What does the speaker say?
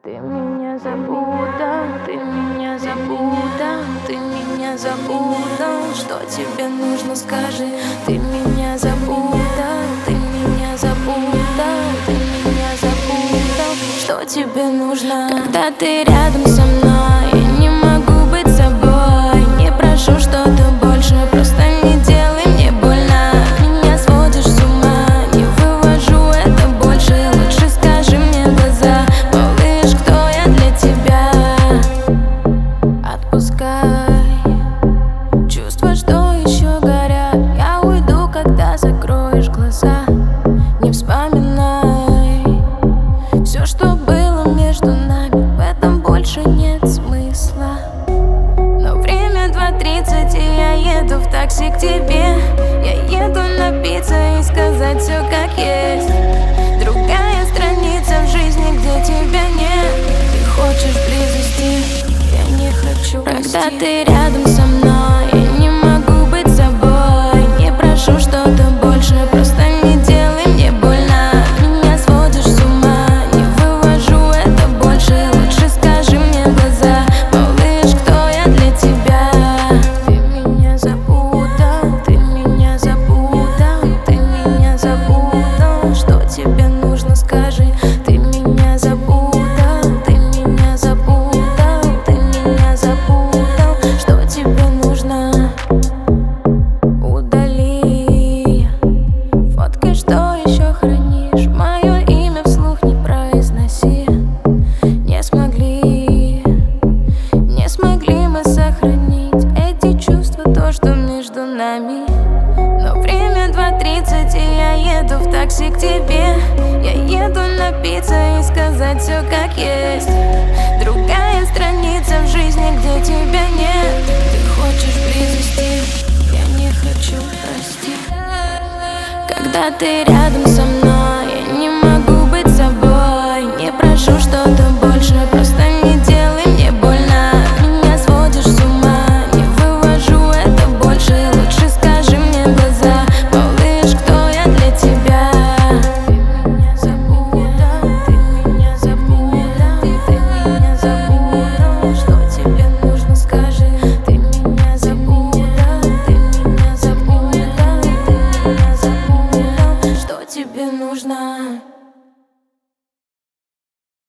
Ты меня запутал, ты меня запутал, ты меня запутал. Что тебе нужно, скажи. Ты меня запутал, ты меня запутал, ты меня запутал. Что тебе нужно? Когда ты рядом со мной, я не могу быть собой. Не прошу что-то больше, просто не делай мне больно. Меня сводишь с ума, не вывожу это больше. Лучше скажи мне в глаза, малыш, кто я для тебя. Отпускай чувства, что еще горят. Я уйду, когда закроешь глаза. Не вспоминай все, что было между нами. В этом больше нет смысла. Но время 2:30, и я еду в такси к тебе. Я еду напиться и сказать все как есть. Другая страница в жизни, где тебя нет. Ты хочешь близости, я не хочу. Когда ты рядом со мной, я не могу быть собой. Не прошу что-то больше, просто не делай мне больно. Меня сводишь с ума, не вывожу это больше. Лучше скажи мне в глаза, малыш, кто я для тебя. Ты меня запутал, ты меня запутал, ты меня запутал. Что тебе нужно, скажи. Ты меня запутал, ты меня запутал, ты меня запутал. Что тебе нужно? Удали фотки, что еще хранишь. Мое имя вслух не произноси. Не смогли мы сохранить эти чувства, то, что между нами. Но время 2:30, и я еду в такси к тебе. Я еду напиться и сказать все как есть. Другая страница в жизни, где тебя нет. Ты хочешь близости, я не хочу, прости. Когда ты рядом со мной, я не могу быть собой. Не прошу что-то больше.